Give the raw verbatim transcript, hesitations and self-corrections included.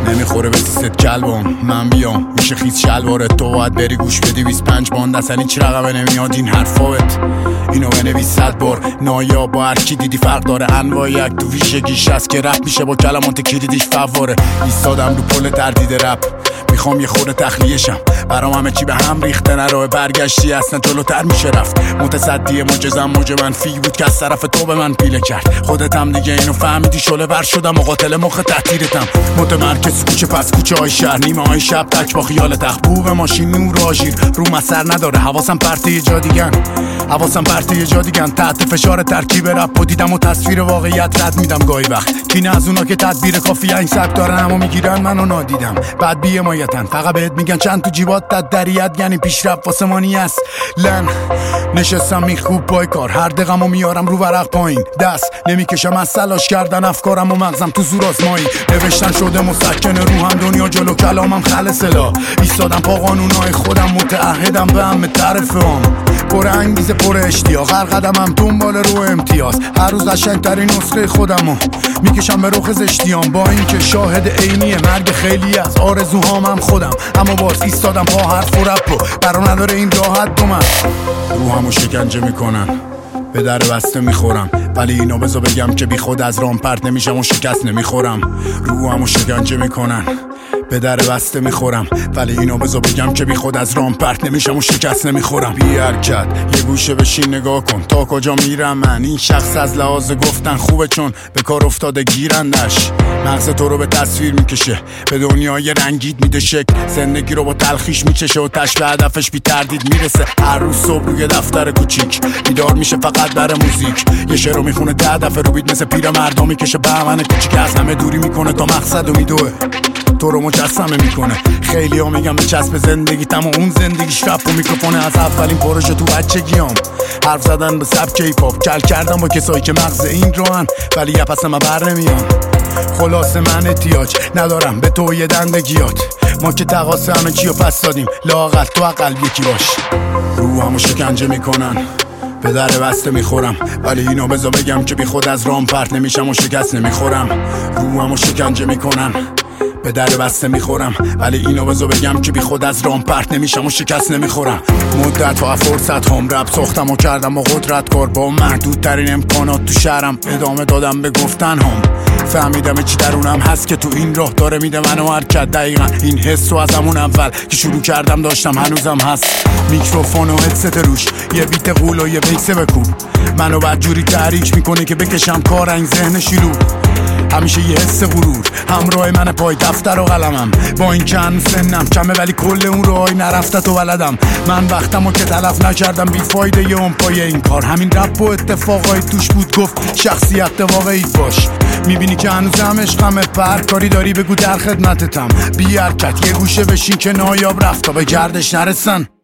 نمیخوره به سیست کلبم من بیام میشه خیز شلواره تو باید بری گوش بدی بیست پنج باند اصلا هیچ رقمه نمیاد این حرفاوت اینو بنویس صد بار نایا با هر کی دیدی فرق داره انواع یک تو ویژگیش هست که رپ میشه با کلمات کلیدیش فواره ایستادم رو پل تردید رپ میخوام یه خورده تخلیه‌شم برام همه چی به هم ریخته نراه برگشتی اصلا جلوتر میشه رفت متصدی موجزم موج منفی بود که از طرف تو به من پیله کرد خودت هم دیگه اینو فهمیدی شله ور شدم و قاتل مخ تحتیرتم متمرکز کوچه پس کوچه های شهر نیمه های شب تک با خیال تخبوق ماشین نور آژیر رو مسر نداره حواسم پرته یه جا دیگن حواسم پرته یه جا دیگن تحت فشار ترکیب رپ و دیدم و تصویر واقعیت رد میدم گاهی وقت کینه از اونا که تدبیر کافی این سبک دارن اما میگیرن منو نادیدم بعد بی حمایتن فقط بهت میگن چند تو جیبات دد دریت یعنی پیشرفت واسمانی است لن نشستم میخوب پای کار هر دقمو میارم رو ورق پایین دست نمیکشم از سلاش کردن افکارم و مغزم تو زور آزمایی نوشتن شده مسکن روحم دنیا جلو کلامم خلصلا ایستادم پا قانونای خودم متعهدم به همه طرفم پر انگیزه پر اشتیاق هر قدمم دنبال رو امتیاز هر روز قشنگترین نسخه خودمو میکشم به رخ زشتیام با اینکه شاهد عینیه مرگ خیلی از آرزوهامم خودم اما باز ایستادم پا حرف و رپو برا نداره این راحت دو من روحمو شکنجه میکنن به در بسته میخورم ولی اینو بذار بگم که بی خود از رام پرت نمیشم و شکست نمیخورم روحمو شکنجه میکنن به در بسته میخورم ولی اینو بذار بگم که بی خود از رام پرت نمیشم و شکست نمیخورم بی حرکت یه گوشه بشین نگاه کن تا کجا میرم من این شخص از لحاظ گفتن خوبه چون به کار افتاده گیرندش مغز تو رو به تصویر میکشه به دنیای رنگید میده شکل زندگی رو با تلخیش میچشه و تش به هدفش بی تردید میرسه هر روز صبح روی دفتر کوچیک بیدار میشه فقط برای موزیک یه شعر رو میخونه ده دفعه رو بیت مثل پیر مردم میکشه بهمن کوچیک از همه دوری میکنه تا مقصد و میدوه تو رو مجسمه میکنه خیلی ها میگم به چسب زندگیتم و اون زندگیش رپ و میکروفونه از اولین پروژه تو بچگیام حرف زدن به سبک هیپ-هاپ کل کردم با کسایی که مغز این راهن ولی یه پس من بر نمیام خلاصه من احتیاج ندارم به تو یه دندگیات ما که تقاص همه چی رو پس دادیم لااقل تو اقل یکی باش روحمو شکنجه میکنن به در بسته میخورم ولی اینو بذار بگم که بی خود از رام پرت نمیشم و شکست نمیخورم روحمو شکنجه میکنن به در بسته میخورم ولی اینو بذار بگم که بی خود از رام پرت نمیشم و شکست نمیخورم مدت ها فرصت هم رپ ساختم و کردم و قدرت کار با محدودترین امکانات تو شهرم ادامه دادم به گفتن هم فهمیدم چی درونم هست که تو این راه داره میده منو حرکت دقیقا این حس رو از همون اول که شروع کردم داشتم هنوزم هست میکروفون و هدست روش یه بیت قول و یه بیسه بکوب منو بدجوری تحریک میکنه که بکشم کار این ذهن شلوغ همیشه یه حس غرور همراه من پای دفتر و قلمم با این که هنوز سنم کمه ولی کل اون راهی نرفته تو ولدم من وقتمو که تلف نکردم بی فایده یه اون پای این کار همین رپ و اتفاقای توش بود گفت شخصیت واقعی باش میبینی که هنوز هم عشقمه پر کاری داری بگو در خدمتتم بی حرکت یه گوشه بشین که نایاب رفت تا به گردش نرسن